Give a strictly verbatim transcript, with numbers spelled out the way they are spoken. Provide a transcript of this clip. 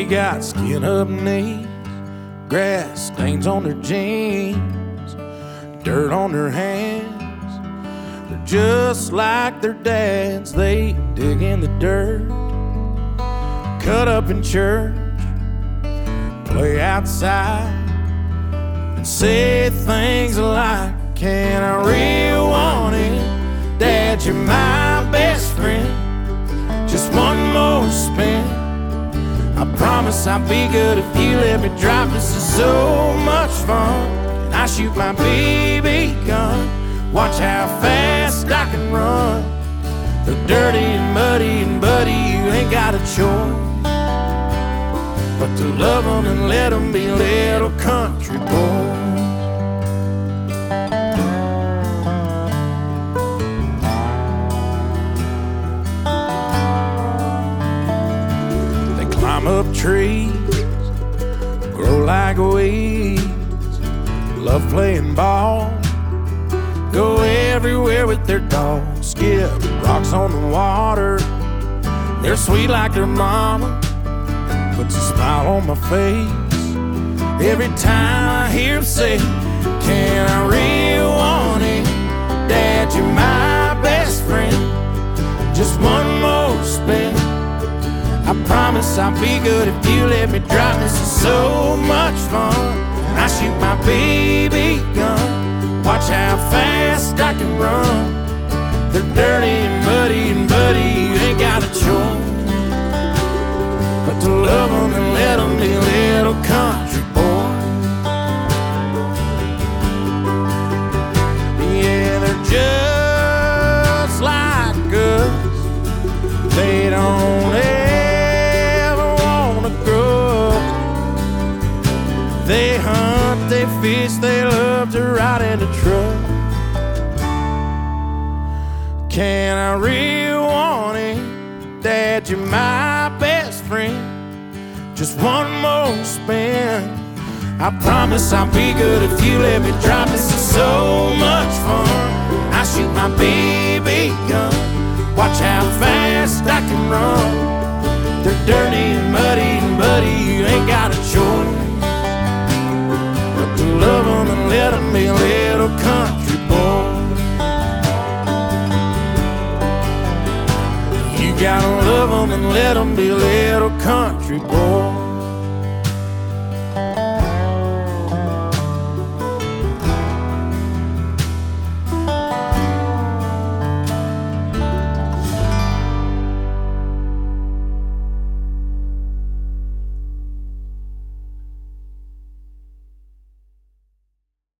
They got skin up knees, grass stains on their jeans, dirt on their hands. They're just like their dads. They dig in the dirt, cut up in church, play outside, and say things like, can I really want it? Dad, you're my best friend. Just one more spin. I promise I'll be good if you let me drive. This is so much fun. And I shoot my B B gun. Watch how fast I can run. They're dirty and muddy, and buddy, you ain't got a choice but to love them and let them be little country boys. Climb up trees, grow like weeds, love playing ball, go everywhere with their dogs, skip rocks on the water. They're sweet like their mama, puts a smile on my face every time I hear them say, can I really want it? Dad, you're my best friend. Just one more spin. I promise I'll be good if you let me drive. This is so much fun. I shoot my B B gun. Watch how fast I can run. They're dirty and muddy, and buddy, you ain't got a choice but to love them and let them be little country boys. Yeah, they're just like us. They don't ever wanna grow up. They hunt, they fish, they love to ride in the truck. Can I really want it? Dad, you're my best friend. Just one more spin. I promise I'll be good if you let me drive. This is so much fun. I shoot my B B gun. Watch how fast I can run. They're dirty and muddy, and buddy, you ain't got a choice but to love them and let them be little country boys. You gotta love them and let them be little country boys.